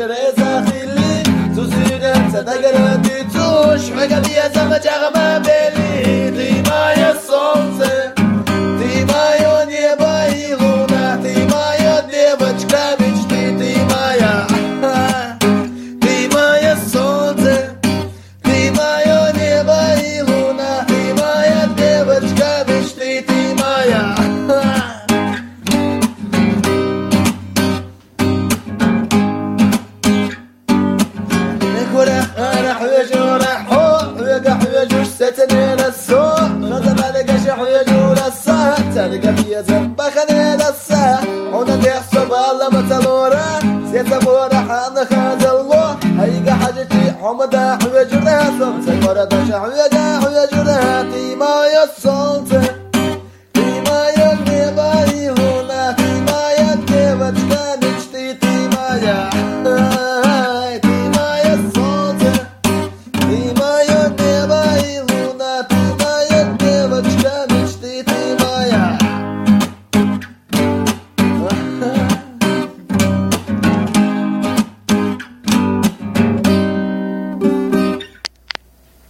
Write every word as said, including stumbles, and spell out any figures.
رزا خيلي تزيد صدق تيتوش حقا يا زما جغما بلي ديما يا солнце ты моё небо и луна ты моя девочка мечты ты моя ты моя солнце ты моё небо и луна ты моя девочка мечты ты моя ستنين السوق غضب على قشح ويجول الصهد تلقى في زبخ